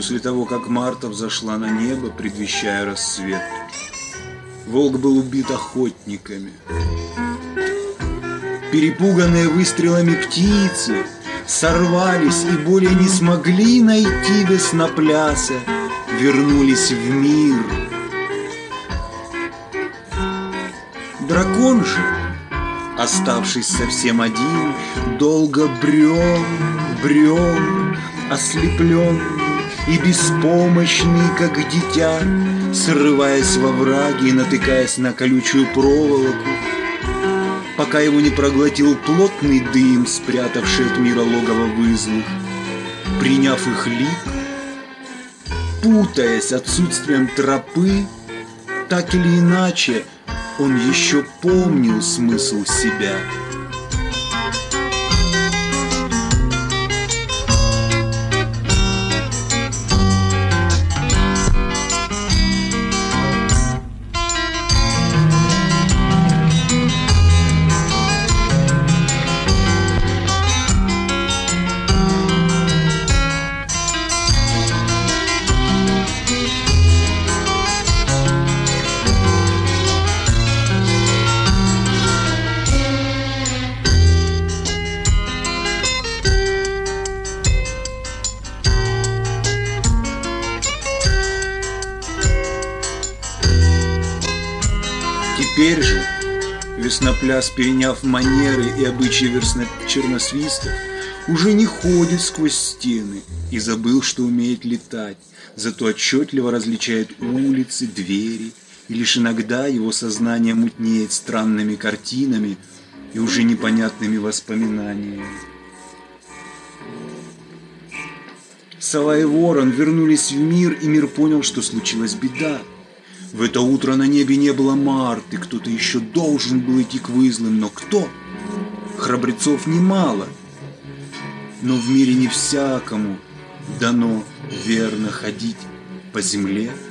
после того, как Марта взошла на небо, предвещая рассвет. Волк был убит охотниками. Перепуганные выстрелами птицы сорвались и более не смогли найти веснопляса, вернулись в мир. Дракон же, оставшись совсем один, долго брел, ослепленный и беспомощный, как дитя, срываясь во враги и натыкаясь на колючую проволоку, пока его не проглотил плотный дым, спрятавший от мира логово вызвых. Приняв их лик, путаясь отсутствием тропы, так или иначе он еще помнил смысл себя. Теперь же Веснопляс, переняв манеры и обычаи черносвистов, уже не ходит сквозь стены и забыл, что умеет летать, зато отчетливо различает улицы, двери, и лишь иногда его сознание мутнеет странными картинами и уже непонятными воспоминаниями. Сова и Ворон вернулись в мир, и мир понял, что случилась беда. В это утро на небе не было Марты, кто-то еще должен был идти к Вызлым, но кто? Храбрецов немало, но в мире не всякому дано верно ходить по земле.